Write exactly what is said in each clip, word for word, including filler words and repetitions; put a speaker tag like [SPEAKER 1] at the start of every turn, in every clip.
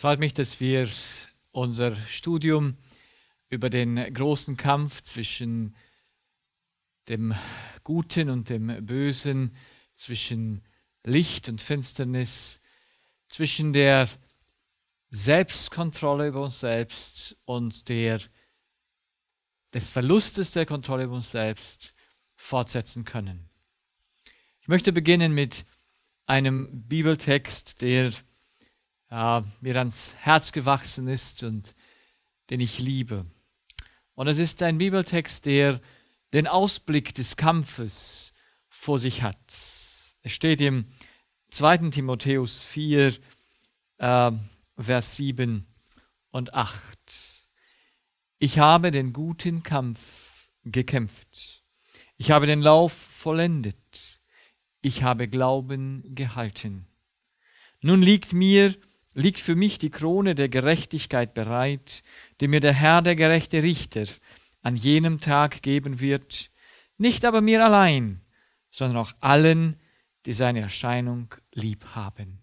[SPEAKER 1] freut mich, dass wir unser Studium über den großen Kampf zwischen dem Guten und dem Bösen, zwischen Licht und Finsternis, zwischen der Selbstkontrolle über uns selbst und der, des Verlustes der Kontrolle über uns selbst fortsetzen können. Ich möchte beginnen mit einem Bibeltext, der ja, mir ans Herz gewachsen ist und den ich liebe. Und es ist ein Bibeltext, der den Ausblick des Kampfes vor sich hat. Es steht im zweiten Timotheus vier, äh, Vers sieben und acht. Ich habe den guten Kampf gekämpft. Ich habe den Lauf vollendet. Ich habe Glauben gehalten. Nun liegt mir, liegt für mich die Krone der Gerechtigkeit bereit, die mir der Herr, der gerechte Richter, an jenem Tag geben wird, nicht aber mir allein, sondern auch allen, die seine Erscheinung lieb haben.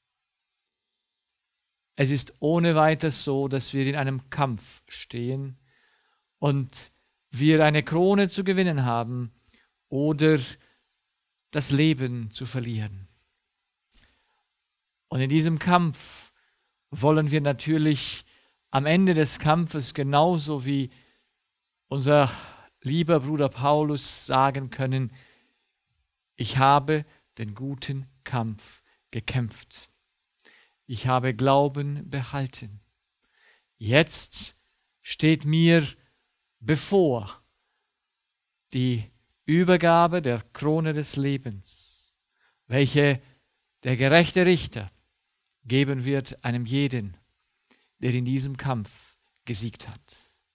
[SPEAKER 1] Es ist ohne weiteres so, dass wir in einem Kampf stehen und wir eine Krone zu gewinnen haben oder das Leben zu verlieren. Und in diesem Kampf wollen wir natürlich am Ende des Kampfes genauso wie unser lieber Bruder Paulus sagen können, ich habe den guten Kampf gekämpft. Ich habe Glauben behalten. Jetzt steht mir bevor die Übergabe der Krone des Lebens, welche der gerechte Richter geben wird einem jeden, der in diesem Kampf gesiegt hat.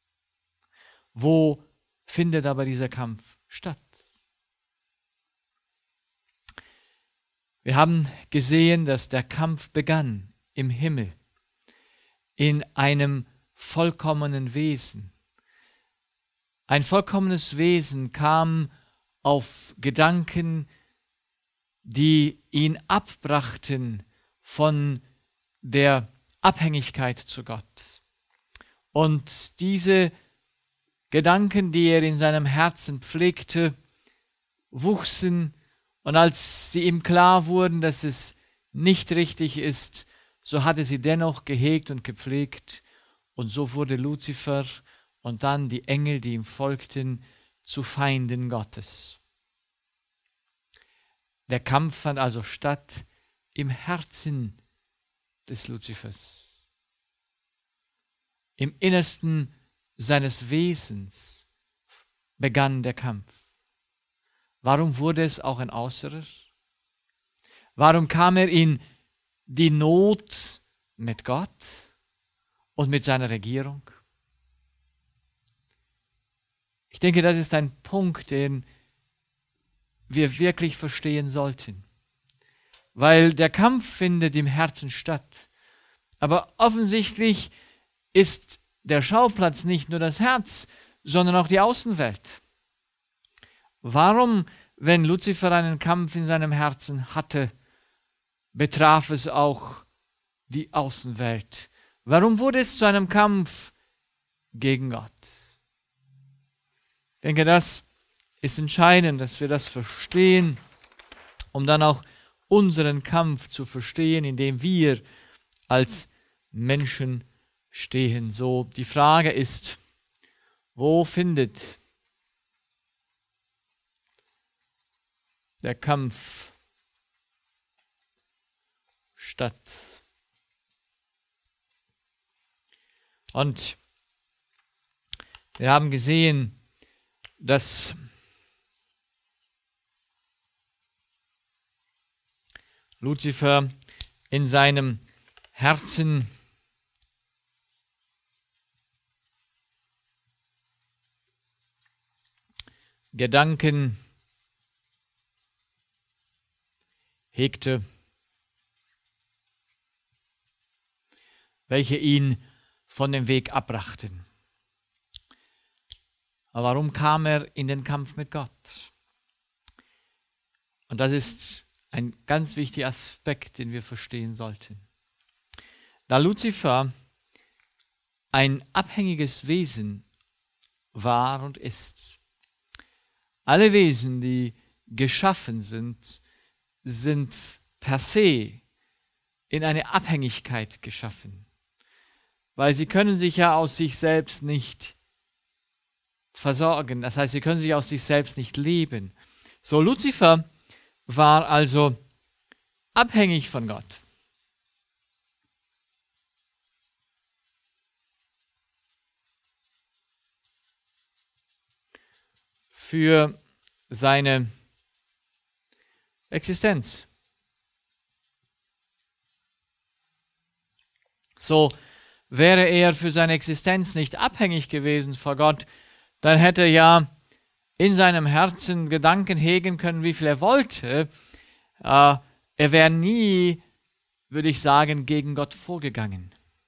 [SPEAKER 1] Wo findet aber dieser Kampf statt? Wir haben gesehen, dass der Kampf begann im Himmel, in einem vollkommenen Wesen. Ein vollkommenes Wesen kam auf Gedanken, die ihn abbrachten von der Abhängigkeit zu Gott. Und diese Gedanken, die er in seinem Herzen pflegte, wuchsen, und als sie ihm klar wurden, dass es nicht richtig ist, so hatte sie dennoch gehegt und gepflegt, und so wurde Luzifer und dann die Engel, die ihm folgten, zu Feinden Gottes. Der Kampf fand also statt im Herzen des Luzifers. Im Innersten seines Wesens begann der Kampf. Warum wurde es auch ein Äußerer? Warum kam er in die Not mit Gott und mit seiner Regierung? Ich denke, das ist ein Punkt, den wir wirklich verstehen sollten. Weil der Kampf findet im Herzen statt. Aber offensichtlich ist der Schauplatz nicht nur das Herz, sondern auch die Außenwelt. Warum, wenn Luzifer einen Kampf in seinem Herzen hatte, betraf es auch die Außenwelt? Warum wurde es zu einem Kampf gegen Gott? Ich denke, das ist entscheidend, dass wir das verstehen, um dann auch unseren Kampf zu verstehen, in dem wir als Menschen stehen. So, die Frage ist, wo findet der Kampf statt? Und wir haben gesehen, dass Luzifer in seinem Herzen Gedanken hegte, welche ihn von dem Weg abbrachten. Aber warum kam er in den Kampf mit Gott? Und das ist ein ganz wichtiger Aspekt, den wir verstehen sollten. da Luzifer ein abhängiges Wesen war und ist. Alle Wesen, die geschaffen sind, sind per se in eine Abhängigkeit geschaffen, weil sie können sich ja aus sich selbst nicht versorgen. Das heißt, sie können sich aus sich selbst nicht leben. So, Luzifer war also abhängig von Gott. Für seine Existenz. So, wäre er für seine Existenz nicht abhängig gewesen vor Gott, dann hätte er ja in seinem Herzen Gedanken hegen können, wie viel er wollte. Äh, er wäre nie, würde ich sagen, gegen Gott vorgegangen.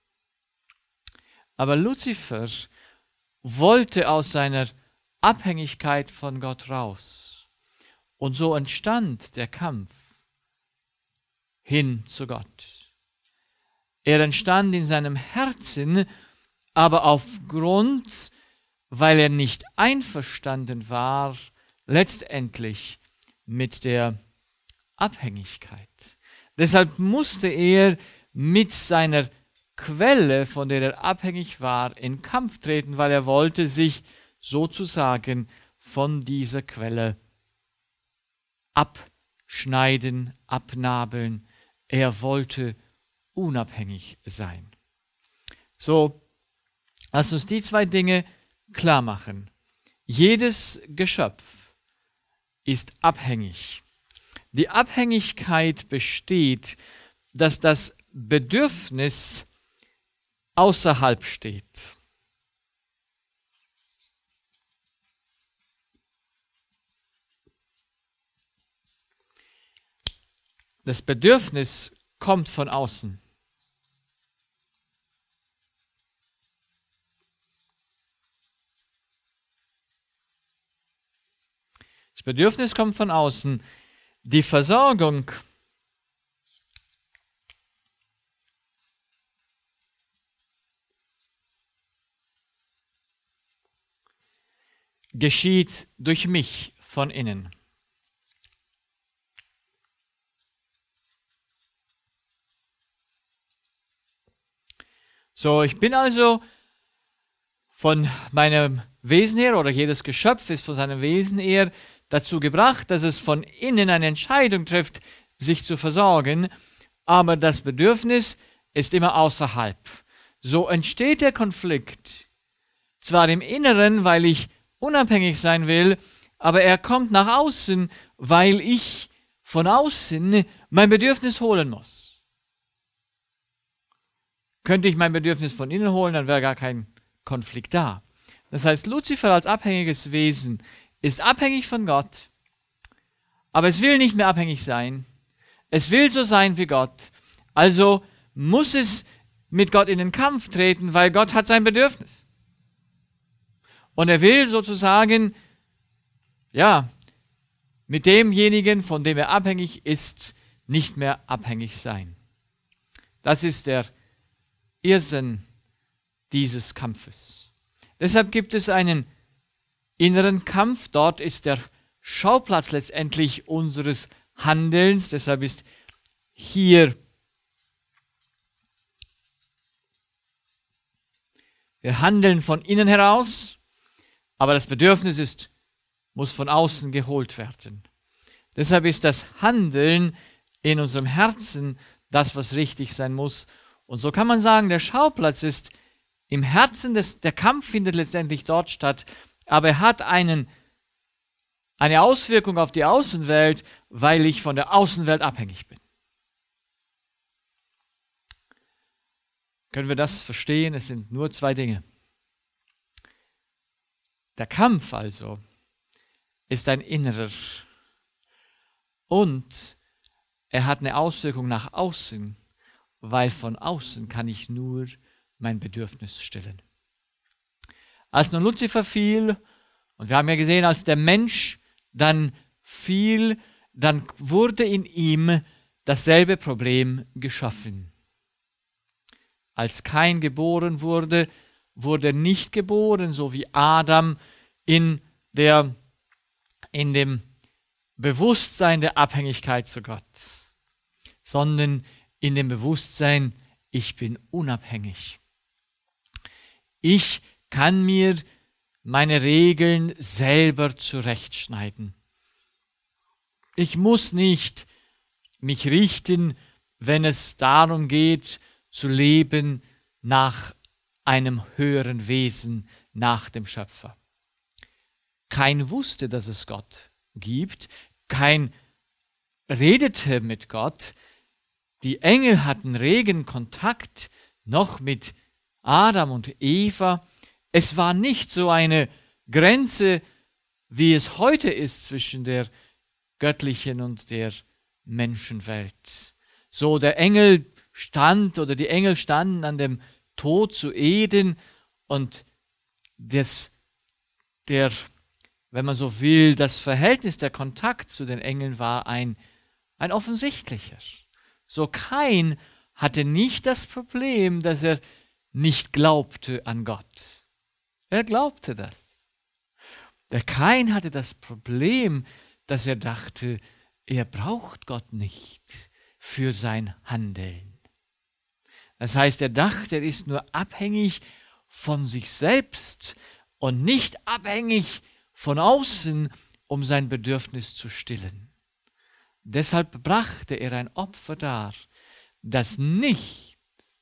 [SPEAKER 1] Aber Luzifer wollte aus seiner Abhängigkeit von Gott raus. Und so entstand der Kampf hin zu Gott. Er entstand in seinem Herzen, aber aufgrund, weil er nicht einverstanden war, letztendlich mit der Abhängigkeit. Deshalb musste er mit seiner Quelle, von der er abhängig war, in Kampf treten, weil er wollte sich sozusagen von dieser Quelle abschneiden, abnabeln. Er wollte unabhängig sein. So, lass uns die zwei Dinge klar machen. Jedes Geschöpf ist abhängig. Die Abhängigkeit besteht, dass das Bedürfnis außerhalb steht. Das Bedürfnis kommt von außen. Das Bedürfnis kommt von außen. Die Versorgung geschieht durch mich von innen. So, ich bin also von meinem Wesen her, oder jedes Geschöpf ist von seinem Wesen her dazu gebracht, dass es von innen eine Entscheidung trifft, sich zu versorgen, aber das Bedürfnis ist immer außerhalb. So entsteht der Konflikt, zwar im Inneren, weil ich unabhängig sein will, aber er kommt nach außen, weil ich von außen mein Bedürfnis holen muss. Könnte ich mein Bedürfnis von innen holen, dann wäre gar kein Konflikt da. Das heißt, Luzifer als abhängiges Wesen ist abhängig von Gott, aber es will nicht mehr abhängig sein. Es will so sein wie Gott. Also muss es mit Gott in den Kampf treten, weil Gott hat sein Bedürfnis. Und er will sozusagen, ja, mit demjenigen, von dem er abhängig ist, nicht mehr abhängig sein. Das ist der Irrsinn dieses Kampfes. Deshalb gibt es einen inneren Kampf. Dort ist der Schauplatz letztendlich unseres Handelns. Deshalb ist hier wir handeln von innen heraus, aber das Bedürfnis ist, muss von außen geholt werden. Deshalb ist das Handeln in unserem Herzen das, was richtig sein muss. Und so kann man sagen, der Schauplatz ist im Herzen, des, der Kampf findet letztendlich dort statt, aber er hat einen, eine Auswirkung auf die Außenwelt, weil ich von der Außenwelt abhängig bin. Können wir das verstehen? Es sind nur zwei Dinge. Der Kampf also ist ein innerer und er hat eine Auswirkung nach außen, weil von außen kann ich nur mein Bedürfnis stillen. Als nun Luzifer fiel, und wir haben ja gesehen, als der Mensch dann fiel, dann wurde in ihm dasselbe Problem geschaffen. Als Kain geboren wurde, wurde er nicht geboren, so wie Adam, in, der, in dem Bewusstsein der Abhängigkeit zu Gott, sondern in dem Bewusstsein, ich bin unabhängig. Ich kann mir meine Regeln selber zurechtschneiden. Ich muss nicht mich richten, wenn es darum geht, zu leben nach einem höheren Wesen, nach dem Schöpfer. Kain wusste, dass es Gott gibt. Kain redete mit Gott. Die Engel hatten regen Kontakt noch mit Adam und Eva. Es war nicht so eine Grenze, wie es heute ist zwischen der göttlichen und der Menschenwelt. So, der Engel stand oder die Engel standen an dem Tod zu Eden und das, der, wenn man so will, das Verhältnis, der Kontakt zu den Engeln war ein, ein offensichtlicher. So, Kain hatte nicht das Problem, dass er nicht glaubte an Gott. Er glaubte das. Der Kain hatte das Problem, dass er dachte, er braucht Gott nicht für sein Handeln. Das heißt, er dachte, er ist nur abhängig von sich selbst und nicht abhängig von außen, um sein Bedürfnis zu stillen. Deshalb brachte er ein Opfer dar, das nicht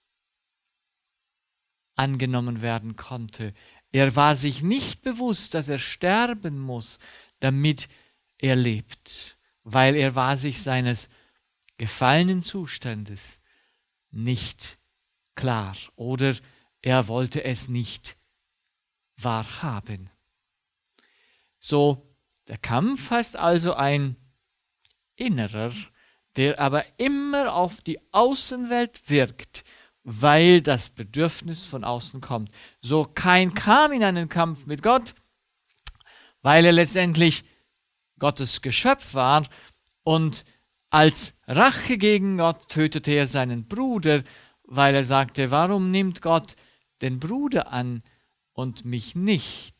[SPEAKER 1] angenommen werden konnte. Er war sich nicht bewusst, dass er sterben muss, damit er lebt, weil er war sich seines gefallenen Zustandes nicht klar oder er wollte es nicht wahrhaben. So, der Kampf heißt also ein innerer, der aber immer auf die Außenwelt wirkt, weil das Bedürfnis von außen kommt. So, Kain kam in einen Kampf mit Gott, weil er letztendlich Gottes Geschöpf war und als Rache gegen Gott tötete er seinen Bruder, weil er sagte, warum nimmt Gott den Bruder an und mich nicht?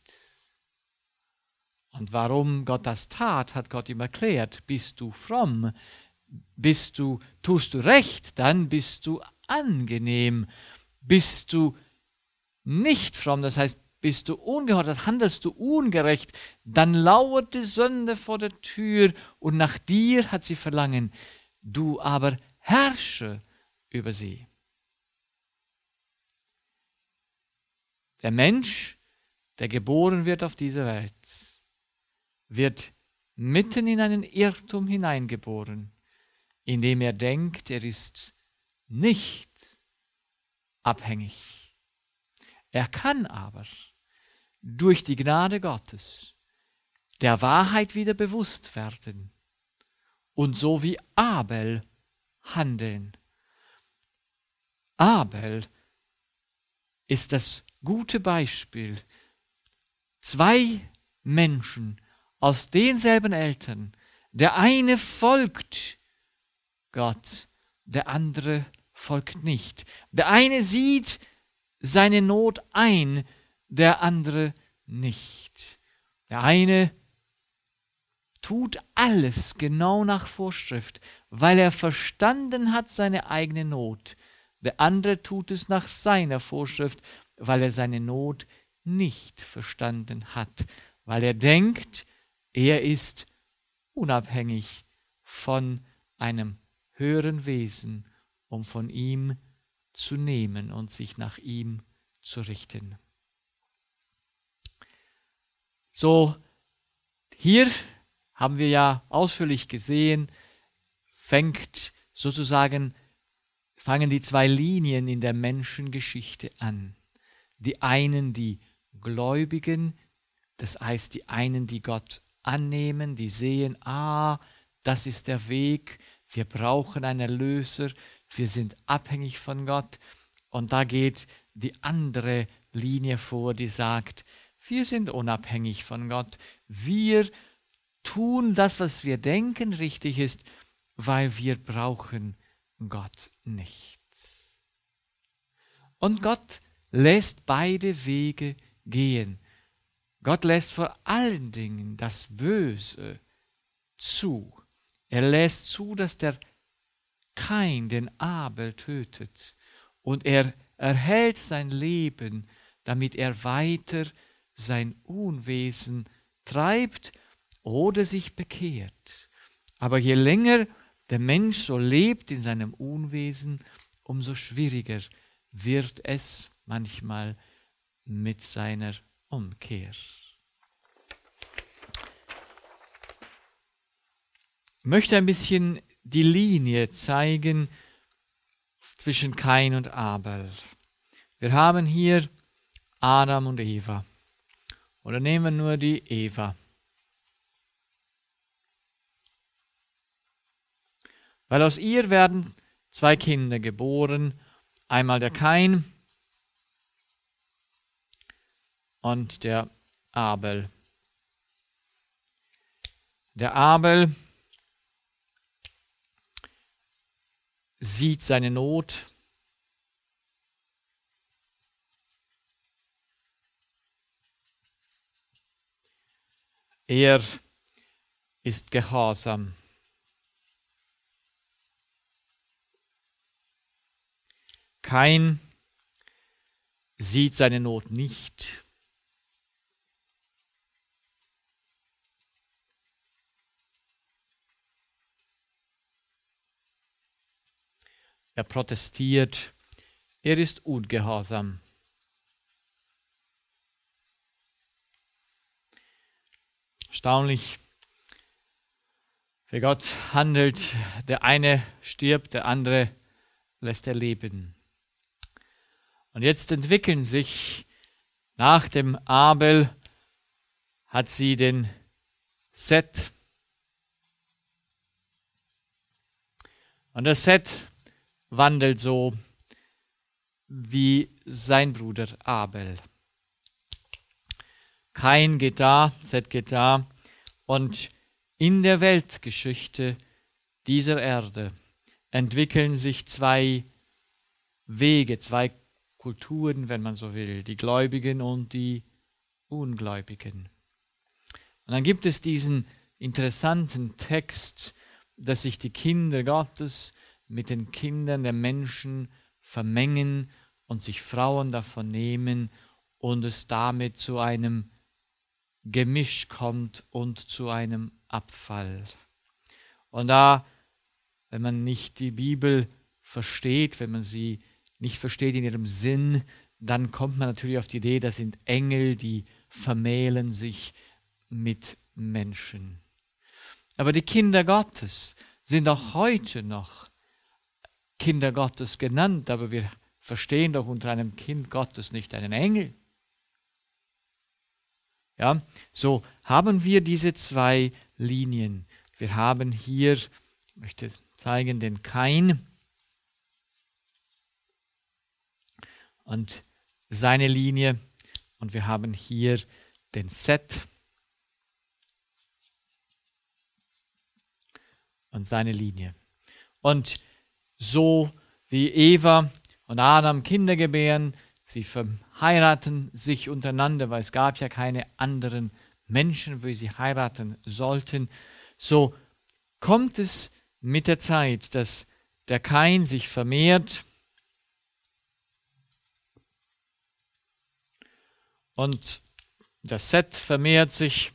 [SPEAKER 1] Und warum Gott das tat, hat Gott ihm erklärt. Bist du fromm, bist du, tust du recht, dann bist du angenehm. Bist du nicht fromm, das heißt, bist du ungehorsam, handelst du ungerecht, dann lauert die Sünde vor der Tür und nach dir hat sie Verlangen. Du aber herrsche über sie. Der Mensch, der geboren wird auf diese Welt, wird mitten in einen Irrtum hineingeboren, indem er denkt, er ist nicht abhängig. Er kann aber durch die Gnade Gottes der Wahrheit wieder bewusst werden und so wie Abel handeln. Abel ist das gute Beispiel. Zwei Menschen aus denselben Eltern. Der eine folgt Gott, der andere folgt nicht. Der eine sieht seine Not ein, der andere nicht. Der eine tut alles genau nach Vorschrift, weil er verstanden hat seine eigene Not. Der andere tut es nach seiner Vorschrift, weil er seine Not nicht verstanden hat, weil er denkt, er ist unabhängig von einem höheren Wesen, um von ihm zu nehmen und sich nach ihm zu richten. So, hier haben wir ja ausführlich gesehen, fängt sozusagen, fangen die zwei Linien in der Menschengeschichte an. Die einen, die Gläubigen, das heißt die einen, die Gott annehmen, die sehen, ah, das ist der Weg, wir brauchen einen Erlöser, wir sind abhängig von Gott. Und da geht die andere Linie vor, die sagt, wir sind unabhängig von Gott, wir tun das, was wir denken richtig ist, weil wir brauchen Gott nicht. Und Gott lässt beide Wege gehen. Gott lässt vor allen Dingen das Böse zu. Er lässt zu, dass der Kain den Abel tötet. Und er erhält sein Leben, damit er weiter sein Unwesen treibt oder sich bekehrt. Aber je länger der Mensch so lebt in seinem Unwesen, umso schwieriger wird es manchmal mit seiner Umkehr. Ich möchte ein bisschen die Linie zeigen zwischen Kain und Abel. Wir haben hier Adam und Eva. Oder nehmen wir nur die Eva. Weil aus ihr werden zwei Kinder geboren. Einmal der Kain und der Abel. Der Abel sieht seine Not. Er ist gehorsam. Kain sieht seine Not nicht. Er protestiert. Er ist ungehorsam. Erstaunlich, wie Gott handelt. Der eine stirbt, der andere lässt er leben. Und jetzt entwickeln sich, nach dem Abel hat sie den Seth. Und der Seth wandelt so wie sein Bruder Abel. Kain geht da, Seth geht da. Und in der Weltgeschichte dieser Erde entwickeln sich zwei Wege, zwei Kulturen, wenn man so will, die Gläubigen und die Ungläubigen. Und dann gibt es diesen interessanten Text, dass sich die Kinder Gottes mit den Kindern der Menschen vermengen und sich Frauen davon nehmen und es damit zu einem Gemisch kommt und zu einem Abfall. Und da, wenn man nicht die Bibel versteht, wenn man sie nicht versteht in ihrem Sinn, dann kommt man natürlich auf die Idee, das sind Engel, die vermählen sich mit Menschen. Aber die Kinder Gottes sind auch heute noch Kinder Gottes genannt, aber wir verstehen doch unter einem Kind Gottes nicht einen Engel. Ja, so haben wir diese zwei Linien. Wir haben hier, ich möchte zeigen, den Kain und seine Linie, und wir haben hier den Seth und seine Linie. Und so wie Eva und Adam Kinder gebären, sie verheiraten sich untereinander, weil es gab ja keine anderen Menschen, wo sie heiraten sollten, so kommt es mit der Zeit, dass der Kain sich vermehrt und der Seth vermehrt sich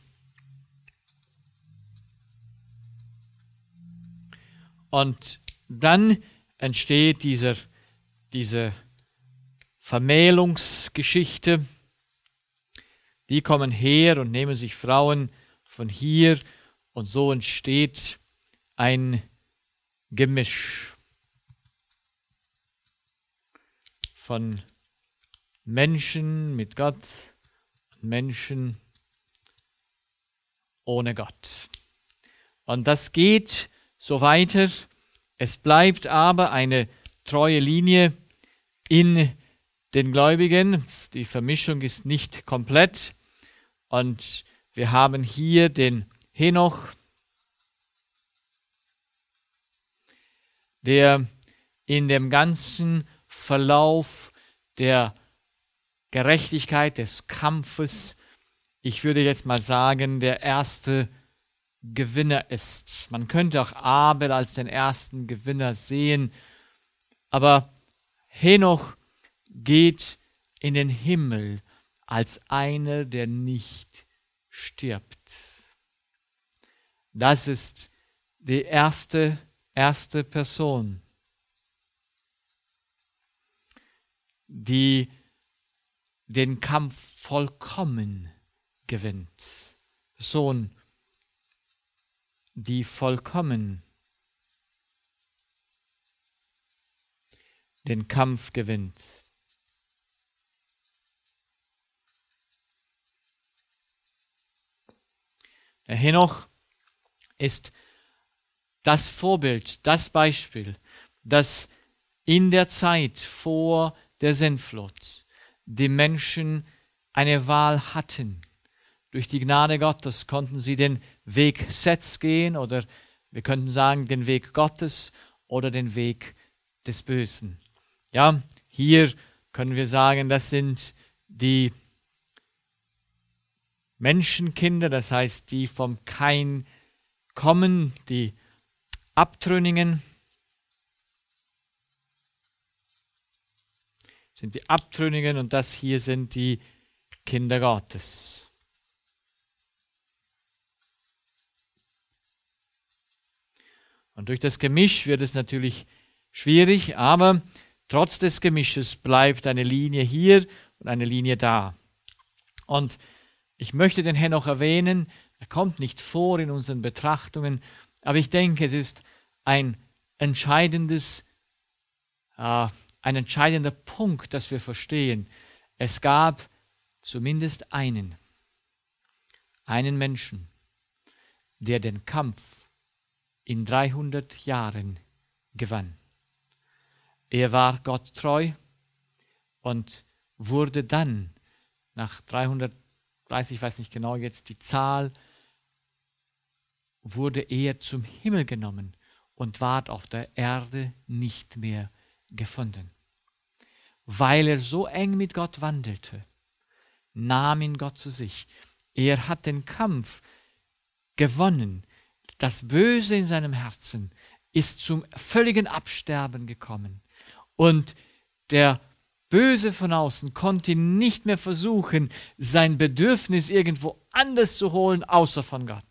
[SPEAKER 1] und dann entsteht dieser, diese Vermählungsgeschichte. Die kommen her und nehmen sich Frauen von hier und so entsteht ein Gemisch von Menschen mit Gott und Menschen ohne Gott. Und das geht so weiter. Es bleibt aber eine treue Linie in den Gläubigen. Die Vermischung ist nicht komplett. Und wir haben hier den Henoch, der in dem ganzen Verlauf der Gerechtigkeit, des Kampfes, ich würde jetzt mal sagen, der erste Gewinner ist. Man könnte auch Abel als den ersten Gewinner sehen, aber Henoch geht in den Himmel als einer, der nicht stirbt. Das ist die erste, erste Person, die den Kampf vollkommen gewinnt. Person, die vollkommen den Kampf gewinnt. Der Henoch ist das Vorbild, das Beispiel, das in der Zeit vor der Sintflut die Menschen eine Wahl hatten. Durch die Gnade Gottes konnten sie den Weg Seths gehen oder wir könnten sagen den Weg Gottes oder den Weg des Bösen. Ja, hier können wir sagen, das sind die Menschenkinder, das heißt, die vom Kain kommen, die Abtrünnigen, sind die Abtrünnigen und das hier sind die Kinder Gottes. Und durch das Gemisch wird es natürlich schwierig, aber trotz des Gemisches bleibt eine Linie hier und eine Linie da. Und ich möchte den Henoch erwähnen, er kommt nicht vor in unseren Betrachtungen, aber ich denke, es ist ein entscheidendes, äh, ein entscheidender Punkt, dass wir verstehen. Es gab zumindest einen, einen Menschen, der den Kampf in dreihundert Jahren gewann. Er war Gott treu und wurde dann nach dreihundertdreißig, ich weiß nicht genau jetzt die Zahl, wurde er zum Himmel genommen und ward auf der Erde nicht mehr gefunden. Weil er so eng mit Gott wandelte, nahm ihn Gott zu sich. Er hat den Kampf gewonnen. Das Böse in seinem Herzen ist zum völligen Absterben gekommen. Und der Böse von außen konnte nicht mehr versuchen, sein Bedürfnis irgendwo anders zu holen, außer von Gott.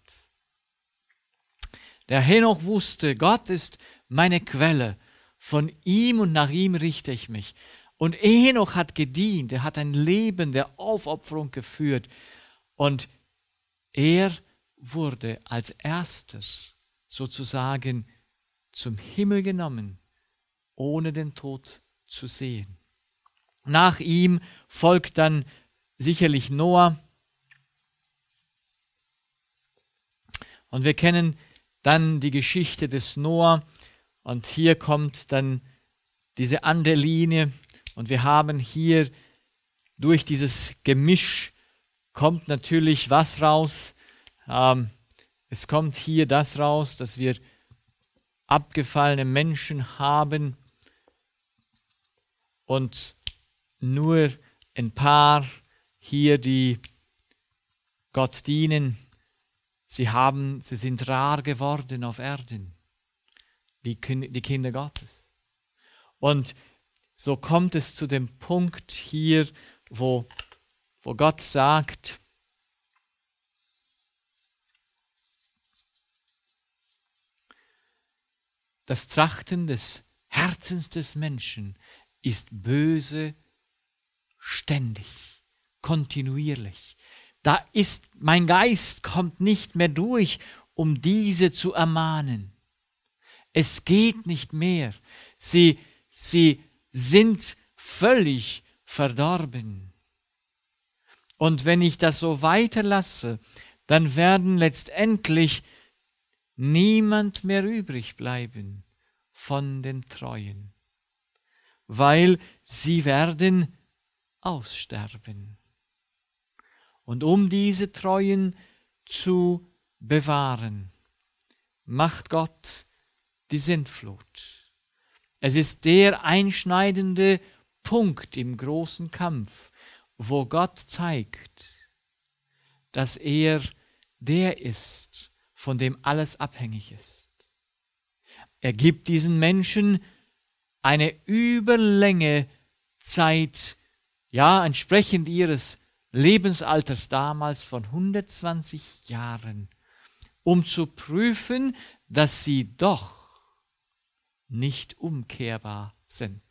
[SPEAKER 1] Der Henoch wusste, Gott ist meine Quelle. Von ihm und nach ihm richte ich mich. Und Henoch hat gedient, er hat ein Leben der Aufopferung geführt. Und er wurde als erster sozusagen zum Himmel genommen, ohne den Tod zu sehen. Nach ihm folgt dann sicherlich Noah. Und wir kennen dann die Geschichte des Noah. Und hier kommt dann diese andere Linie. Und wir haben hier durch dieses Gemisch kommt natürlich was raus. Ähm, es kommt hier das raus, dass wir abgefallene Menschen haben und nur ein paar hier, die Gott dienen. Sie haben, sie sind rar geworden auf Erden, die, die Kinder Gottes. Und so kommt es zu dem Punkt hier, wo, wo Gott sagt, das Trachten des Herzens des Menschen ist böse, ständig, kontinuierlich. Da ist, mein Geist kommt nicht mehr durch, um diese zu ermahnen. Es geht nicht mehr. Sie, sie sind völlig verdorben. Und wenn ich das so weiterlasse, dann werden letztendlich niemand mehr übrig bleiben von den Treuen, weil sie werden aussterben. Und um diese Treuen zu bewahren, macht Gott die Sintflut. Es ist der einschneidende Punkt im großen Kampf, wo Gott zeigt, dass er der ist, von dem alles abhängig ist. Er gibt diesen Menschen eine Überlänge Zeit, ja, entsprechend ihres Lebensalters damals von hundertzwanzig Jahren, um zu prüfen, dass sie doch nicht umkehrbar sind.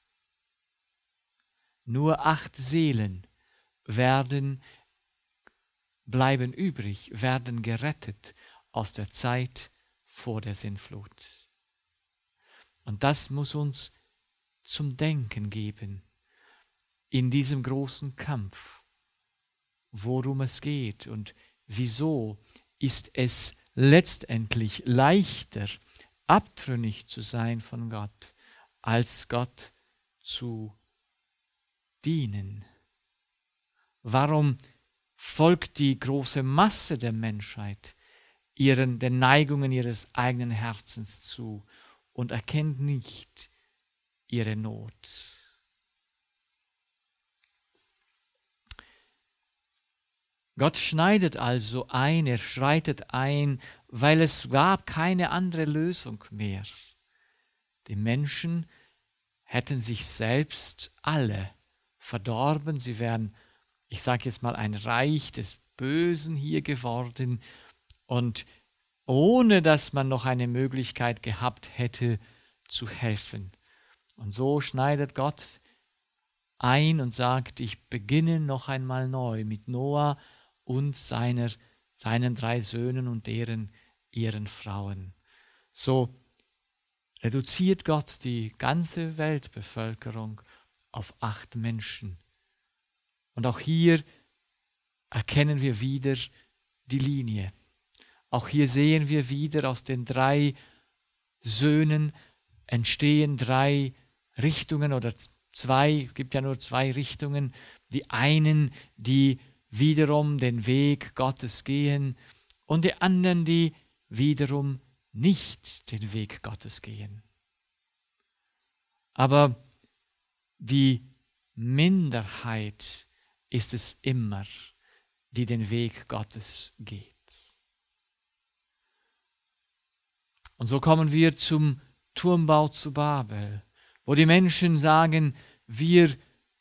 [SPEAKER 1] Nur acht Seelen werden bleiben übrig, werden gerettet aus der Zeit vor der Sintflut. Und das muss uns zum Denken geben in diesem großen Kampf, worum es geht und wieso ist es letztendlich leichter, abtrünnig zu sein von Gott, als Gott zu dienen. Warum folgt die große Masse der Menschheit ihren, den Neigungen ihres eigenen Herzens zu und erkennt nicht ihre Not? Gott schneidet also ein, er schreitet ein, weil es gab keine andere Lösung mehr. Die Menschen hätten sich selbst alle verdorben, sie wären, ich sage jetzt mal, ein Reich des Bösen hier geworden und ohne dass man noch eine Möglichkeit gehabt hätte, zu helfen. Und so schneidet Gott ein und sagt, ich beginne noch einmal neu mit Noah und seiner, seinen drei Söhnen und deren ihren Frauen. So reduziert Gott die ganze Weltbevölkerung auf acht Menschen. Und auch hier erkennen wir wieder die Linie. Auch hier sehen wir wieder, aus den drei Söhnen entstehen drei Richtungen oder zwei, es gibt ja nur zwei Richtungen. Die einen, die wiederum den Weg Gottes gehen und die anderen, die wiederum nicht den Weg Gottes gehen. Aber die Minderheit ist es immer, die den Weg Gottes geht. Und so kommen wir zum Turmbau zu Babel, wo die Menschen sagen, wir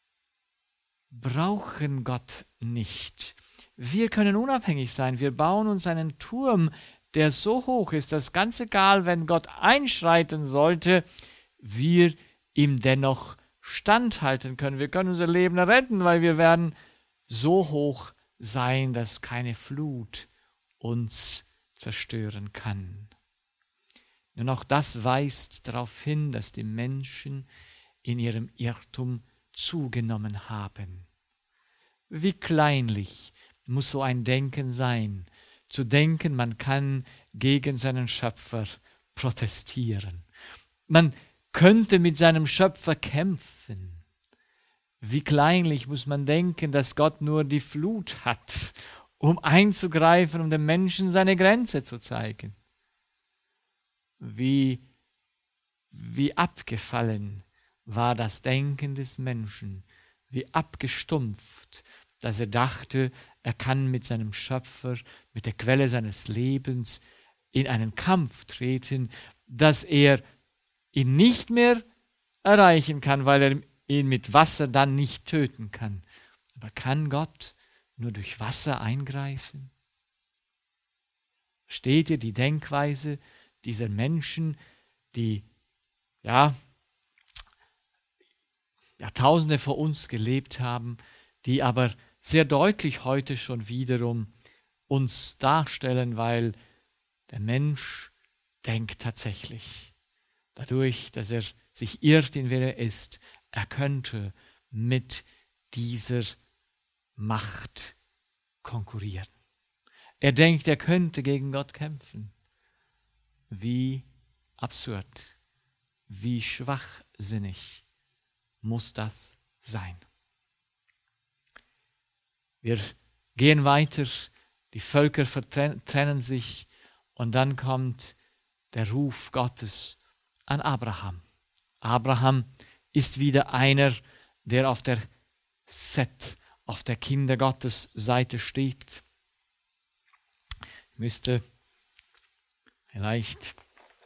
[SPEAKER 1] brauchen Gott nicht. Wir können unabhängig sein. Wir bauen uns einen Turm, der so hoch ist, dass ganz egal, wenn Gott einschreiten sollte, wir ihm dennoch standhalten können. Wir können unser Leben retten, weil wir werden so hoch sein, dass keine Flut uns zerstören kann. Und auch das weist darauf hin, dass die Menschen in ihrem Irrtum zugenommen haben. Wie kleinlich muss so ein Denken sein, zu denken, man kann gegen seinen Schöpfer protestieren. Man könnte mit seinem Schöpfer kämpfen. Wie kleinlich muss man denken, dass Gott nur die Flut hat, um einzugreifen, um dem Menschen seine Grenze zu zeigen. Wie, wie abgefallen war das Denken des Menschen, wie abgestumpft, dass er dachte, er kann mit seinem Schöpfer, mit der Quelle seines Lebens in einen Kampf treten, dass er ihn nicht mehr erreichen kann, weil er ihn mit Wasser dann nicht töten kann. Aber kann Gott nur durch Wasser eingreifen? Versteht ihr die Denkweise dieser Menschen, die ja Jahrtausende vor uns gelebt haben, die aber sehr deutlich heute schon wiederum uns darstellen, weil der Mensch denkt tatsächlich, dadurch, dass er sich irrt in wer er ist, er könnte mit dieser Macht konkurrieren. Er denkt, er könnte gegen Gott kämpfen. Wie absurd, wie schwachsinnig muss das sein. Wir gehen weiter, die Völker trennen sich und dann kommt der Ruf Gottes an Abraham. Abraham ist wieder einer der auf der Set, auf der Kinder Gottes Seite steht. Ich müsste vielleicht,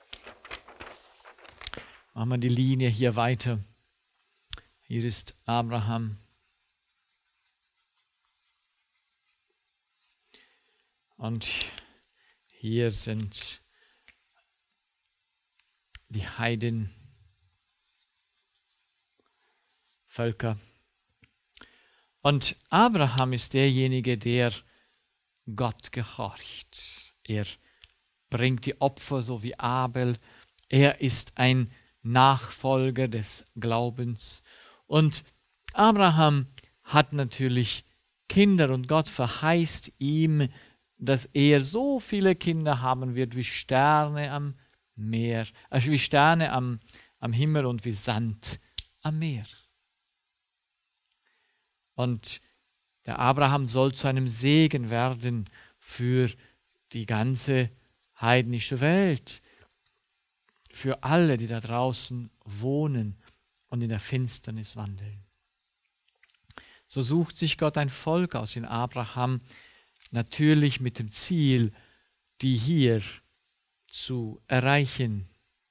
[SPEAKER 1] machen wir die Linie hier weiter. Hier ist Abraham. Und hier sind die Heidenvölker. Und Abraham ist derjenige, der Gott gehorcht. Er bringt die Opfer so wie Abel. Er ist ein Nachfolger des Glaubens. Und Abraham hat natürlich Kinder und Gott verheißt ihm, dass er so viele Kinder haben wird wie Sterne am Meer, also wie Sterne am, am Himmel und wie Sand am Meer. Und der Abraham soll zu einem Segen werden für die ganze heidnische Welt, für alle, die da draußen wohnen und in der Finsternis wandeln. So sucht sich Gott ein Volk aus in Abraham, natürlich mit dem Ziel, die hier zu erreichen,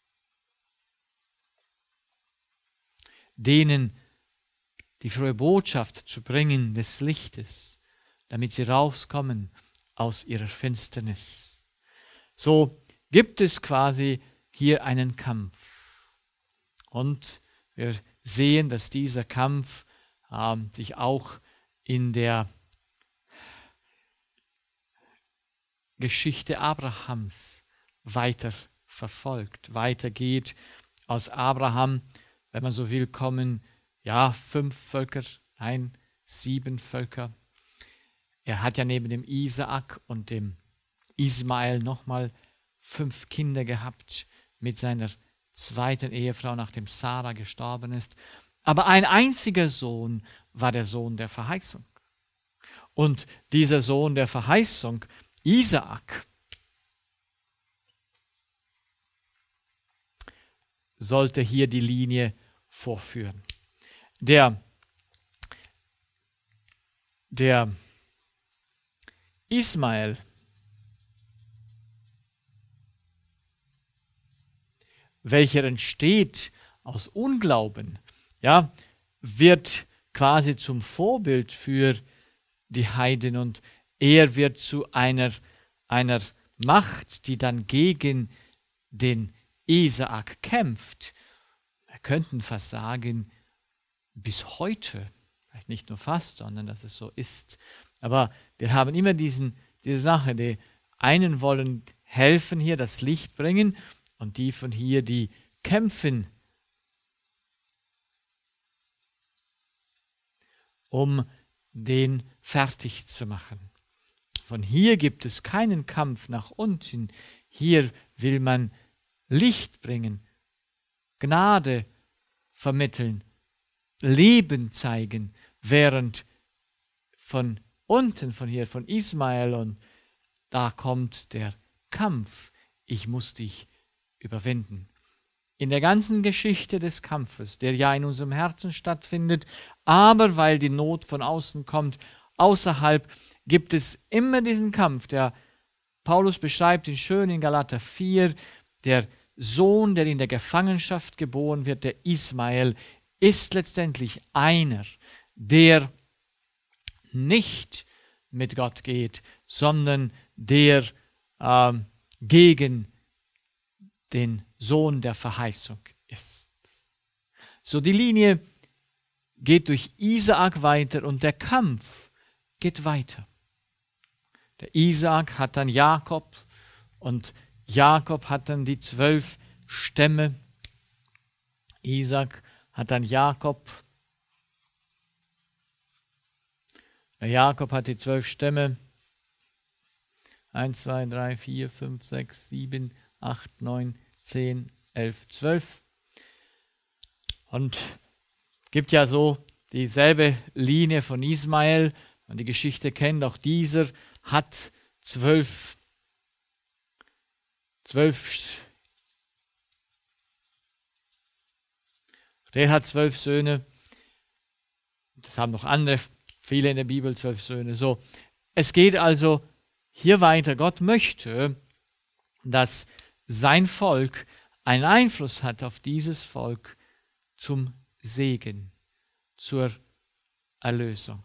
[SPEAKER 1] denen die frohe Botschaft zu bringen des Lichtes, damit sie rauskommen aus ihrer Finsternis. So gibt es quasi hier einen Kampf. Und wir sehen, dass dieser Kampf äh, sich auch in der Geschichte Abrahams weiter verfolgt, weitergeht. Aus Abraham, wenn man so will, kommen ja fünf Völker, nein, sieben Völker. Er hat ja neben dem Isaak und dem Ismael nochmal fünf Kinder gehabt mit seiner zweiten Ehefrau, nachdem Sarah gestorben ist. Aber ein einziger Sohn war der Sohn der Verheißung. Und dieser Sohn der Verheißung, Isaak, sollte hier die Linie vorführen. Der, der Ismael welcher entsteht aus Unglauben, ja, wird quasi zum Vorbild für die Heiden und er wird zu einer, einer Macht, die dann gegen den Isaak kämpft. Wir könnten fast sagen, bis heute, vielleicht nicht nur fast, sondern dass es so ist. Aber wir haben immer diesen, diese Sache, die einen wollen helfen hier, das Licht bringen und die von hier, die kämpfen, um den fertig zu machen. Von hier gibt es keinen Kampf nach unten. Hier will man Licht bringen, Gnade vermitteln, Leben zeigen, während von unten, von hier, von Ismael, und da kommt der Kampf. Ich muss dich überwinden. In der ganzen Geschichte des Kampfes, der ja in unserem Herzen stattfindet, aber weil die Not von außen kommt, außerhalb, gibt es immer diesen Kampf, der Paulus beschreibt ihn schön in Galater vier, der Sohn, der in der Gefangenschaft geboren wird, der Ismael, ist letztendlich einer, der nicht mit Gott geht, sondern der äh, gegen den Sohn der Verheißung ist. So, die Linie geht durch Isaak weiter und der Kampf geht weiter. Der Isaak hat dann Jakob und Jakob hat dann die zwölf Stämme. Isaak hat dann Jakob. Der Jakob hat die zwölf Stämme. Eins, zwei, drei, vier, fünf, sechs, sieben, acht, neun, zehn, elf, zwölf. Und es gibt ja so dieselbe Linie von Ismael. Und die Geschichte kennt, auch dieser hat zwölf, zwölf, der hat zwölf Söhne. Das haben noch andere, viele in der Bibel, zwölf Söhne. So, es geht also hier weiter. Gott möchte, dass sein Volk einen Einfluss hat auf dieses Volk zum Segen, zur Erlösung.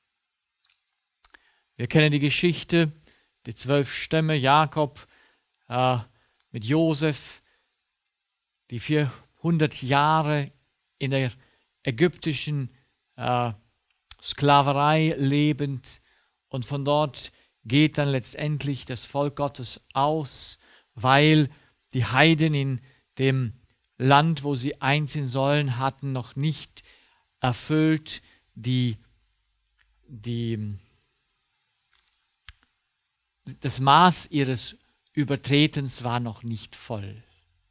[SPEAKER 1] Wir kennen die Geschichte, die zwölf Stämme, Jakob äh, mit Josef, die vierhundert Jahre in der ägyptischen äh, Sklaverei lebend, und von dort geht dann letztendlich das Volk Gottes aus, weil die Heiden in dem Land, wo sie einziehen sollen, hatten noch nicht erfüllt, die, die, das Maß ihres Übertretens war noch nicht voll.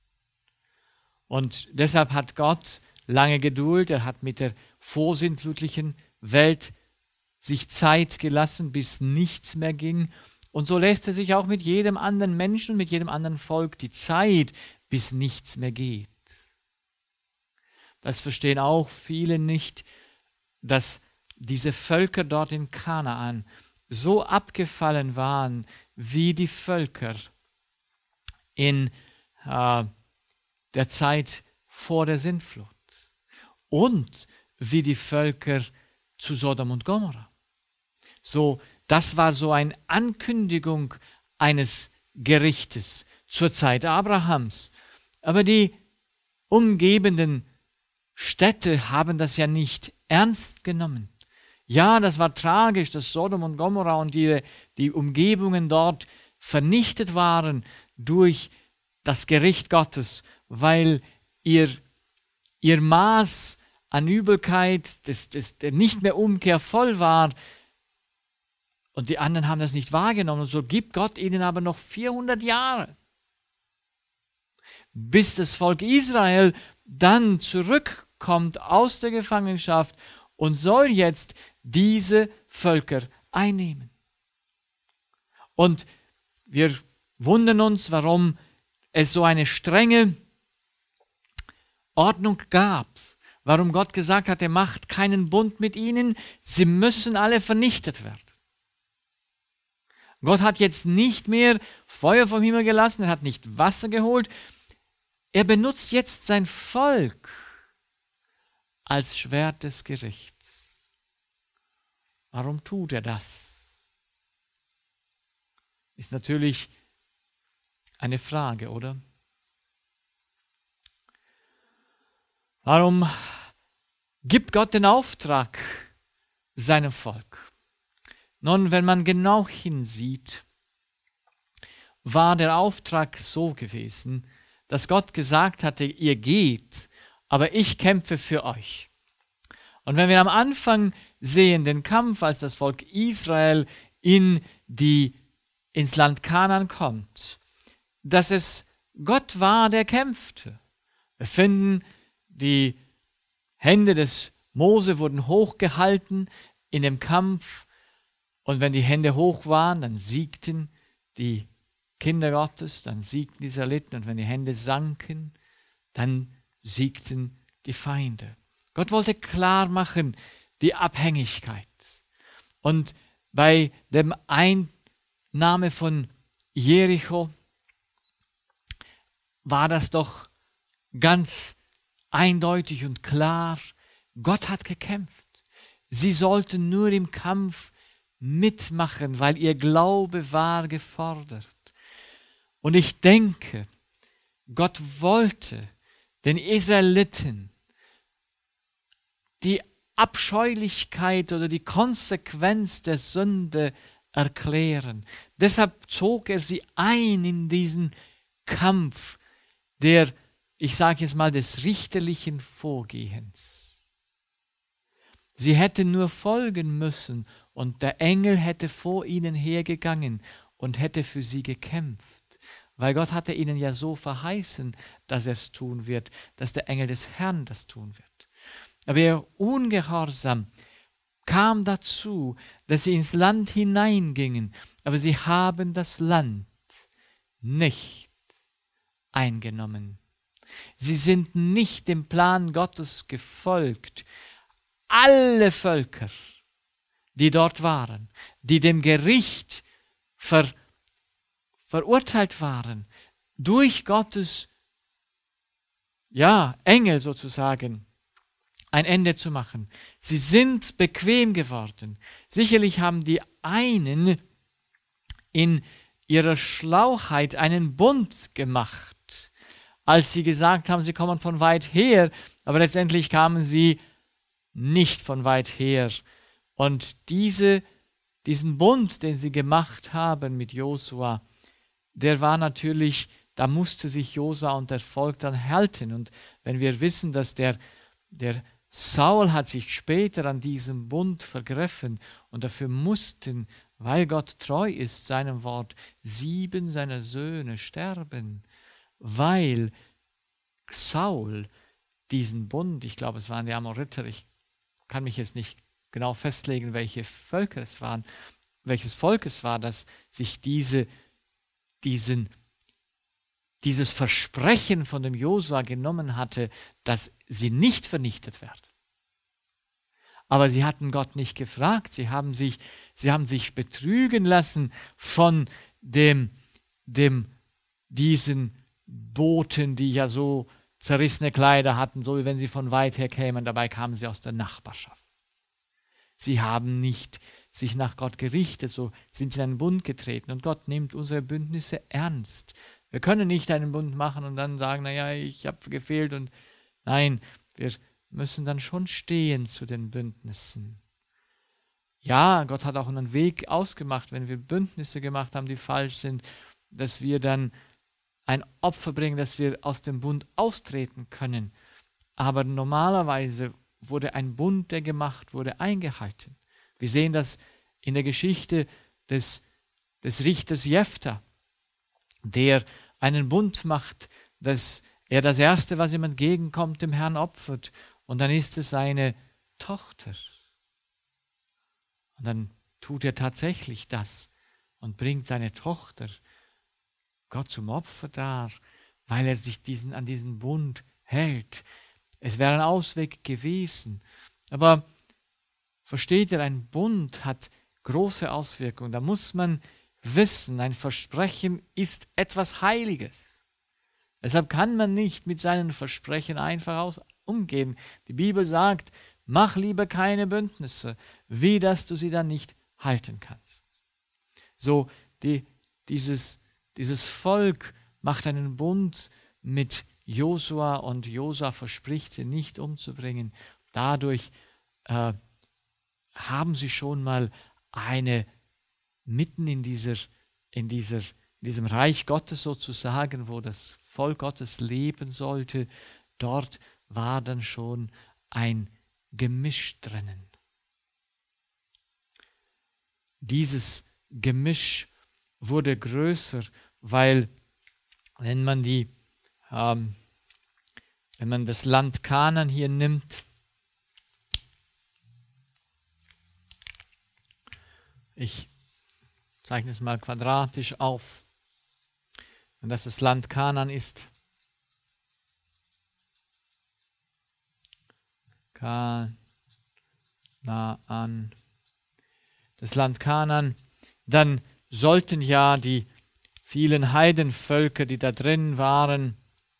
[SPEAKER 1] Und deshalb hat Gott lange Geduld, er hat mit der vorsintflutlichen Welt sich Zeit gelassen, bis nichts mehr ging. Und so lässt er sich auch mit jedem anderen Menschen, mit jedem anderen Volk die Zeit, bis nichts mehr geht. Das verstehen auch viele nicht, dass diese Völker dort in Kanaan so abgefallen waren wie die Völker in äh, der Zeit vor der Sintflut und wie die Völker zu Sodom und Gomorra. So, das war so eine Ankündigung eines Gerichtes zur Zeit Abrahams. Aber die umgebenden Städte haben das ja nicht ernst genommen. Ja, das war tragisch, dass Sodom und Gomorra und die, die Umgebungen dort vernichtet waren durch das Gericht Gottes, weil ihr, ihr Maß an Übelkeit, das, das, der nicht mehr umkehrvoll war, und die anderen haben das nicht wahrgenommen. Und so gibt Gott ihnen aber noch vierhundert Jahre, bis das Volk Israel dann zurückkommt aus der Gefangenschaft und soll jetzt diese Völker einnehmen. Und wir wundern uns, warum es so eine strenge Ordnung gab, warum Gott gesagt hat, er macht keinen Bund mit ihnen, sie müssen alle vernichtet werden. Gott hat jetzt nicht mehr Feuer vom Himmel gelassen, er hat nicht Wasser geholt, er benutzt jetzt sein Volk als Schwert des Gerichts. Warum tut er das? Ist natürlich eine Frage, oder? Warum gibt Gott den Auftrag seinem Volk? Nun, wenn man genau hinsieht, war der Auftrag so gewesen, dass Gott gesagt hatte, ihr geht, aber ich kämpfe für euch. Und wenn wir am Anfang sehen, den Kampf, als das Volk Israel in die, ins Land Kanaan kommt, dass es Gott war, der kämpfte. Wir finden, die Hände des Mose wurden hochgehalten in dem Kampf, und wenn die Hände hoch waren, dann siegten die Kinder Gottes, dann siegten die Israeliten, und wenn die Hände sanken, dann siegten die Feinde. Gott wollte klar machen, die Abhängigkeit. Und bei der Einnahme von Jericho war das doch ganz eindeutig und klar, Gott hat gekämpft. Sie sollten nur im Kampf mitmachen, weil ihr Glaube war gefordert. Und ich denke, Gott wollte den Israeliten die Abscheulichkeit oder die Konsequenz der Sünde erklären. Deshalb zog er sie ein in diesen Kampf der, ich sage jetzt mal, des richterlichen Vorgehens. Sie hätten nur folgen müssen, und der Engel hätte vor ihnen hergegangen und hätte für sie gekämpft. Weil Gott hatte ihnen ja so verheißen, dass er es tun wird, dass der Engel des Herrn das tun wird. Aber ihr Ungehorsam kam dazu, dass sie ins Land hineingingen, aber sie haben das Land nicht eingenommen. Sie sind nicht dem Plan Gottes gefolgt, alle Völker, die dort waren, die dem Gericht ver, verurteilt waren, durch Gottes ja, Engel sozusagen, ein Ende zu machen. Sie sind bequem geworden. Sicherlich haben die einen in ihrer Schlauheit einen Bund gemacht, als sie gesagt haben, sie kommen von weit her, aber letztendlich kamen sie nicht von weit her. Und diese, diesen Bund, den sie gemacht haben mit Josua, der war natürlich, da musste sich Josua und der Volk dann halten. Und wenn wir wissen, dass der, der Saul hat sich später an diesem Bund vergriffen und dafür mussten, weil Gott treu ist seinem Wort, sieben seiner Söhne sterben, weil Saul diesen Bund, ich glaube es waren die Amoriter, ich kann mich jetzt nicht genau festlegen, welche Völker es waren, welches Volk es war, das sich diese, diesen, dieses Versprechen von dem Josua genommen hatte, dass sie nicht vernichtet werden. Aber sie hatten Gott nicht gefragt, sie haben sich, sie haben sich betrügen lassen von dem, dem, diesen Boten, die ja so zerrissene Kleider hatten, so wie wenn sie von weit her kämen, dabei kamen sie aus der Nachbarschaft. Sie haben nicht sich nach Gott gerichtet, so sind sie in einen Bund getreten und Gott nimmt unsere Bündnisse ernst. Wir können nicht einen Bund machen und dann sagen, naja, ich habe gefehlt und nein, wir müssen dann schon stehen zu den Bündnissen. Ja, Gott hat auch einen Weg ausgemacht, wenn wir Bündnisse gemacht haben, die falsch sind, dass wir dann ein Opfer bringen, dass wir aus dem Bund austreten können. Aber normalerweise wurde ein Bund, der gemacht wurde, eingehalten. Wir sehen das in der Geschichte des, des Richters Jephtha, der einen Bund macht, dass er das Erste, was ihm entgegenkommt, dem Herrn opfert. Und dann ist es seine Tochter. Und dann tut er tatsächlich das und bringt seine Tochter Gott zum Opfer dar, weil er sich diesen, an diesen Bund hält. Es wäre ein Ausweg gewesen. Aber versteht ihr, ein Bund hat große Auswirkungen. Da muss man wissen, ein Versprechen ist etwas Heiliges. Deshalb kann man nicht mit seinen Versprechen einfach aus umgehen. Die Bibel sagt, mach lieber keine Bündnisse, wie dass du sie dann nicht halten kannst. So, die, dieses, dieses Volk macht einen Bund mit Josua und Josua verspricht, sie nicht umzubringen. Dadurch äh, haben sie schon mal eine, mitten in, dieser, in, dieser, in diesem Reich Gottes sozusagen, wo das Volk Gottes leben sollte, dort war dann schon ein Gemisch drinnen. Dieses Gemisch wurde größer, weil wenn man die, ähm, wenn man das Land Kanaan hier nimmt, ich zeichne es mal quadratisch auf, wenn das das Land Kanaan ist, Kanaan, das Land Kanaan, dann sollten ja die vielen Heidenvölker, die da drin waren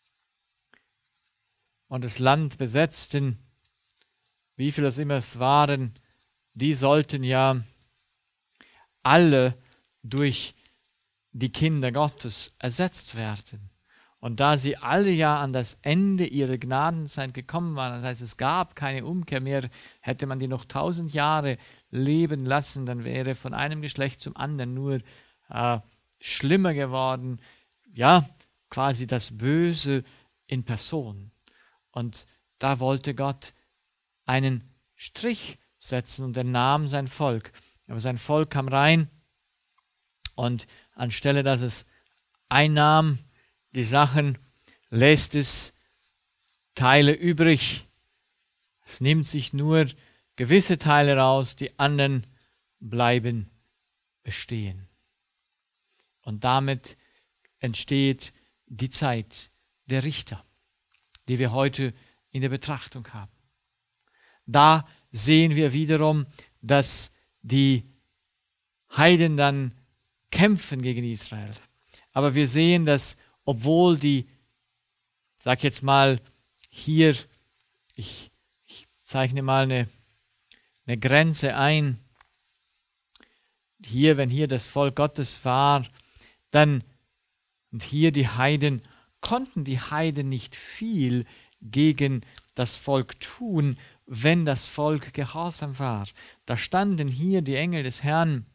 [SPEAKER 1] und das Land besetzten, wie viele es immer es waren, die sollten ja alle durch die Kinder Gottes ersetzt werden. Und da sie alle ja an das Ende ihrer Gnadenzeit gekommen waren, das heißt, es gab keine Umkehr mehr, hätte man die noch tausend Jahre leben lassen, dann wäre von einem Geschlecht zum anderen nur äh, schlimmer geworden. Ja, quasi das Böse in Person. Und da wollte Gott einen Strich setzen und er nahm sein Volk. Aber sein Volk kam rein und anstelle, dass es einnahm, die Sachen, lässt es Teile übrig. Es nimmt sich nur gewisse Teile raus, die anderen bleiben bestehen. Und damit entsteht die Zeit der Richter, die wir heute in der Betrachtung haben. Da sehen wir wiederum, dass die Heiden dann kämpfen gegen Israel. Aber wir sehen, dass obwohl die, sag jetzt mal, hier, ich, ich zeichne mal eine, eine Grenze ein, hier, wenn hier das Volk Gottes war, dann, und hier die Heiden, konnten die Heiden nicht viel gegen das Volk tun, wenn das Volk gehorsam war. Da standen hier die Engel des Herrn,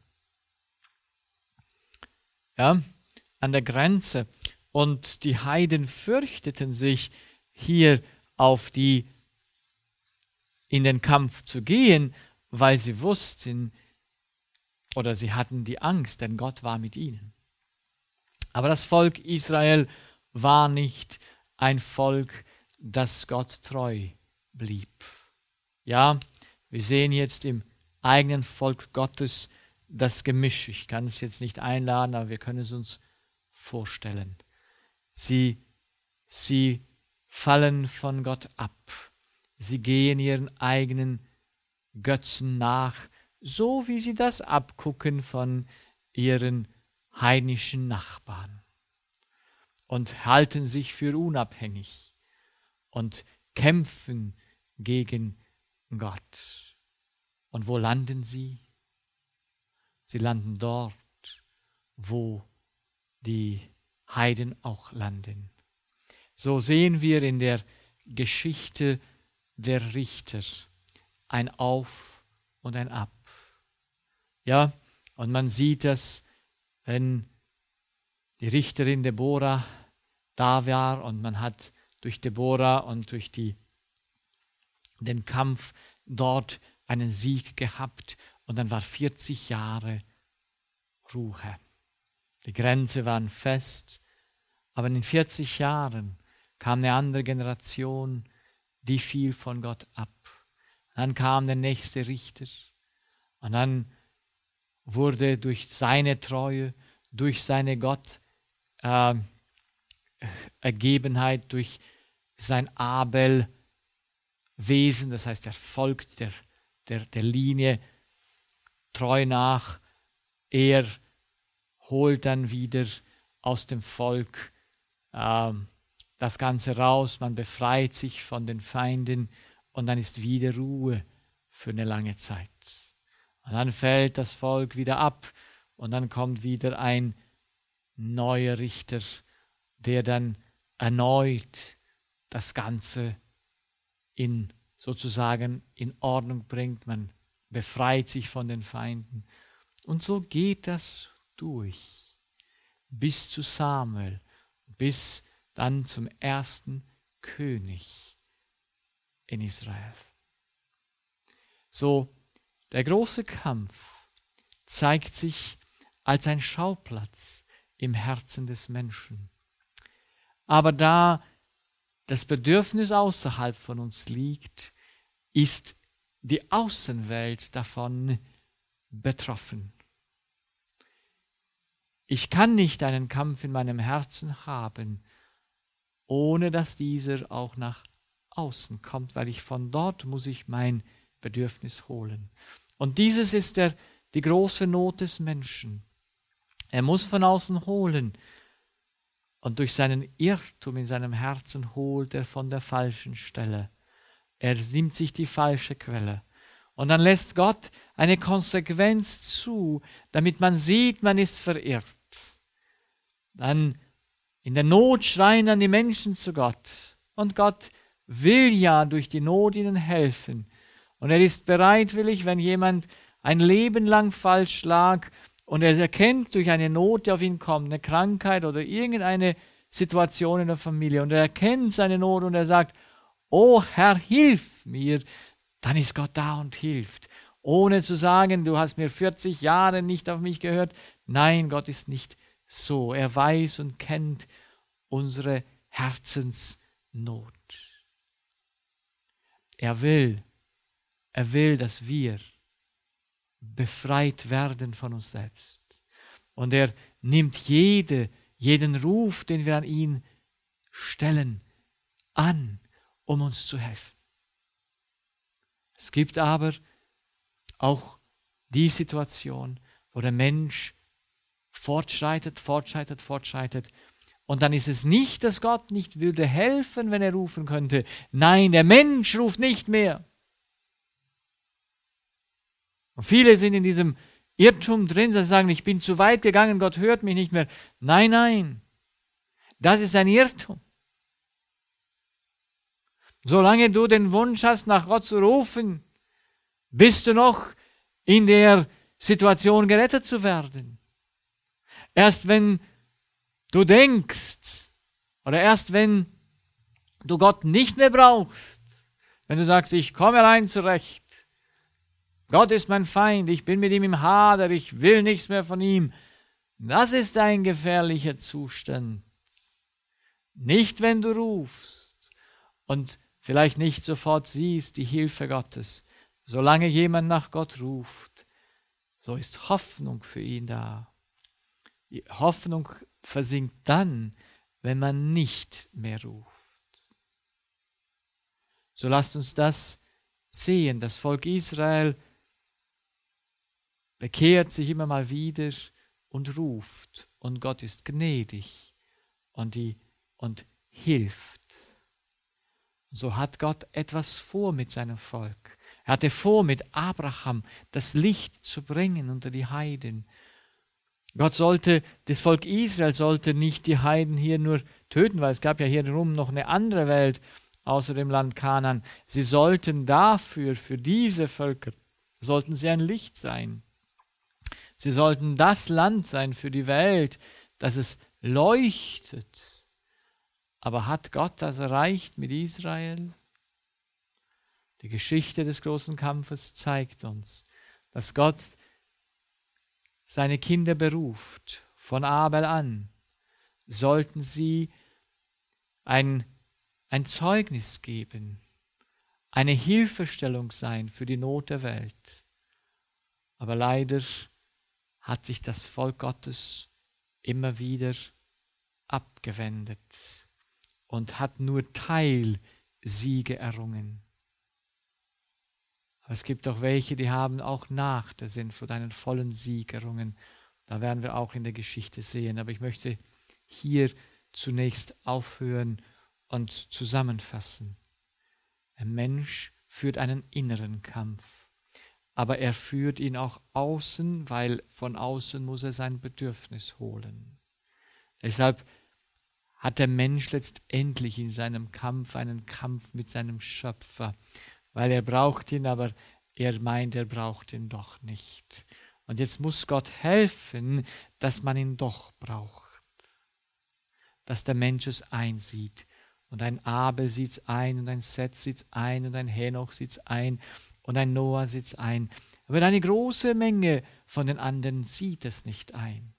[SPEAKER 1] ja, an der Grenze, und die Heiden fürchteten sich, hier auf die, in den Kampf zu gehen, weil sie wussten, oder sie hatten die Angst, denn Gott war mit ihnen. Aber das Volk Israel war nicht ein Volk, das Gott treu blieb. Ja, wir sehen jetzt im eigenen Volk Gottes das Gemisch. Ich kann es jetzt nicht einladen, aber wir können es uns vorstellen. Sie, sie fallen von Gott ab. Sie gehen ihren eigenen Götzen nach, so wie sie das abgucken von ihren heidnischen Nachbarn, und halten sich für unabhängig und kämpfen gegen Gott. Und wo landen sie? Sie landen dort, wo die Heiden auch landen. So sehen wir in der Geschichte der Richter ein Auf und ein Ab. Ja, und man sieht das, wenn die Richterin Deborah da war und man hat durch Deborah und durch die, den Kampf dort einen Sieg gehabt, und dann war vierzig Jahre Ruhe. Die Grenzen waren fest, aber in vierzig Jahren kam eine andere Generation, die fiel von Gott ab. Dann kam der nächste Richter, und dann wurde durch seine Treue, durch seine Gott äh, Ergebenheit, durch sein Abelwesen, das heißt, er folgt der, der, der Linie treu nach, er holt dann wieder aus dem Volk äh, das Ganze raus, man befreit sich von den Feinden, und dann ist wieder Ruhe für eine lange Zeit. Und dann fällt das Volk wieder ab, und dann kommt wieder ein neuer Richter, der dann erneut das Ganze in sozusagen in Ordnung bringt. Man befreit sich von den Feinden. Und so geht das durch bis zu Samuel, bis dann zum ersten König in Israel. So, der große Kampf zeigt sich als ein Schauplatz im Herzen des Menschen. Aber da das Bedürfnis außerhalb von uns liegt, ist die Außenwelt davon betroffen. Ich kann nicht einen Kampf in meinem Herzen haben, ohne dass dieser auch nach außen kommt, weil ich von dort muss ich mein Bedürfnis holen. Und dieses ist der, die große Not des Menschen. Er muss von außen holen, und durch seinen Irrtum in seinem Herzen holt er von der falschen Stelle. Er nimmt sich die falsche Quelle. Und dann lässt Gott eine Konsequenz zu, damit man sieht, man ist verirrt. Dann in der Not schreien dann die Menschen zu Gott. Und Gott will ja durch die Not ihnen helfen. Und er ist bereitwillig, wenn jemand ein Leben lang falsch lag und er erkennt durch eine Not, die auf ihn kommt, eine Krankheit oder irgendeine Situation in der Familie, und er erkennt seine Not und er sagt, oh Herr, hilf mir, dann ist Gott da und hilft. Ohne zu sagen, du hast mir vierzig Jahre nicht auf mich gehört. Nein, Gott ist nicht so. Er weiß und kennt unsere Herzensnot. Er will, er will, dass wir befreit werden von uns selbst. Und er nimmt jede, jeden Ruf, den wir an ihn stellen, an, um uns zu helfen. Es gibt aber auch die Situation, wo der Mensch fortschreitet, fortschreitet, fortschreitet. Und dann ist es nicht, dass Gott nicht würde helfen, wenn er rufen könnte. Nein, der Mensch ruft nicht mehr. Und viele sind in diesem Irrtum drin, dass sie sagen, ich bin zu weit gegangen, Gott hört mich nicht mehr. Nein, nein, das ist ein Irrtum. Solange du den Wunsch hast, nach Gott zu rufen, bist du noch in der Situation, gerettet zu werden. Erst wenn du denkst, oder erst wenn du Gott nicht mehr brauchst, wenn du sagst, ich komme allein zurecht, Gott ist mein Feind, ich bin mit ihm im Hader, ich will nichts mehr von ihm, das ist ein gefährlicher Zustand. Nicht, wenn du rufst und vielleicht nicht sofort siehst die Hilfe Gottes. Solange jemand nach Gott ruft, so ist Hoffnung für ihn da. Die Hoffnung versinkt dann, wenn man nicht mehr ruft. So lasst uns das sehen. Das Volk Israel bekehrt sich immer mal wieder und ruft. Und Gott ist gnädig und, die, und hilft. So hat Gott etwas vor mit seinem Volk. Er hatte vor, mit Abraham das Licht zu bringen unter die Heiden. Gott sollte, das Volk Israel sollte nicht die Heiden hier nur töten, weil es gab ja hier drum noch eine andere Welt außer dem Land Kanaan. Sie sollten dafür, für diese Völker, sollten sie ein Licht sein. Sie sollten das Land sein für die Welt, dass es leuchtet. Aber hat Gott das erreicht mit Israel? Die Geschichte des großen Kampfes zeigt uns, dass Gott seine Kinder beruft, von Abel an, sollten sie ein, ein Zeugnis geben, eine Hilfestellung sein für die Not der Welt. Aber leider hat sich das Volk Gottes immer wieder abgewendet und hat nur Teilsiege errungen. Aber es gibt auch welche, die haben auch nach der Sintflut einen vollen Sieg errungen. Da werden wir auch in der Geschichte sehen. Aber ich möchte hier zunächst aufhören und zusammenfassen. Ein Mensch führt einen inneren Kampf, aber er führt ihn auch außen, weil von außen muss er sein Bedürfnis holen. Deshalb hat der Mensch letztendlich in seinem Kampf einen Kampf mit seinem Schöpfer, weil er braucht ihn, aber er meint, er braucht ihn doch nicht. Und jetzt muss Gott helfen, dass man ihn doch braucht. Dass der Mensch es einsieht. Und ein Abel sieht es ein, und ein Seth sieht es ein, und ein Henoch sieht es ein, und ein Noah sieht es ein. Aber eine große Menge von den anderen sieht es nicht ein.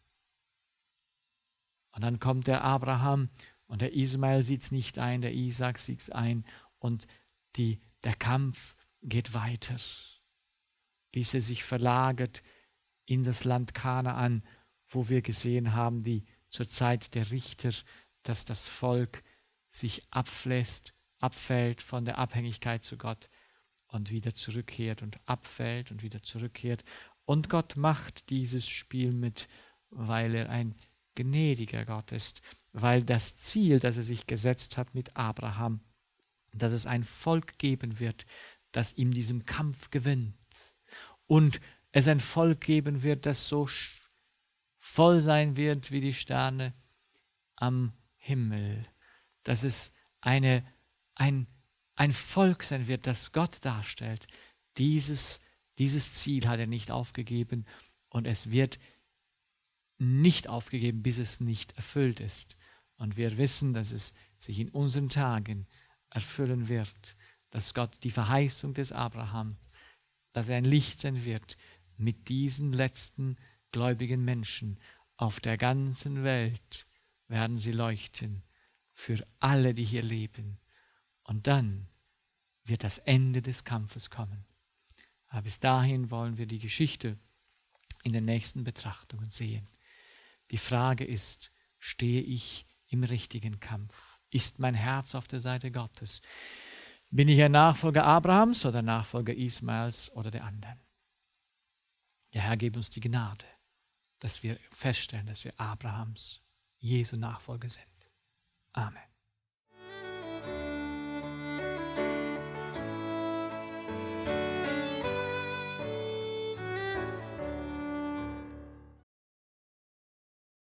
[SPEAKER 1] Und dann kommt der Abraham, und der Ismael sieht es nicht ein, der Isaak sieht es ein, und die Der Kampf geht weiter, bis er sich verlagert in das Land Kanaan, wo wir gesehen haben, die zur Zeit der Richter, dass das Volk sich abflässt, abfällt von der Abhängigkeit zu Gott und wieder zurückkehrt und abfällt und wieder zurückkehrt. Und Gott macht dieses Spiel mit, weil er ein gnädiger Gott ist, weil das Ziel, das er sich gesetzt hat mit Abraham, dass es ein Volk geben wird, das in diesem Kampf gewinnt. Und es ein Volk geben wird, das so voll sein wird wie die Sterne am Himmel. Dass es eine, ein, ein Volk sein wird, das Gott darstellt. Dieses, dieses Ziel hat er nicht aufgegeben und es wird nicht aufgegeben, bis es nicht erfüllt ist. Und wir wissen, dass es sich in unseren Tagen erfüllen wird, dass Gott die Verheißung des Abraham, dass er ein Licht sein wird mit diesen letzten gläubigen Menschen auf der ganzen Welt, werden sie leuchten für alle, die hier leben. Und dann wird das Ende des Kampfes kommen. Aber bis dahin wollen wir die Geschichte in den nächsten Betrachtungen sehen. Die Frage ist, stehe ich im richtigen Kampf? Ist mein Herz auf der Seite Gottes? Bin ich ein Nachfolger Abrahams oder Nachfolger Ismaels oder der anderen? Der Herr gebe uns die Gnade, dass wir feststellen, dass wir Abrahams, Jesu Nachfolger sind.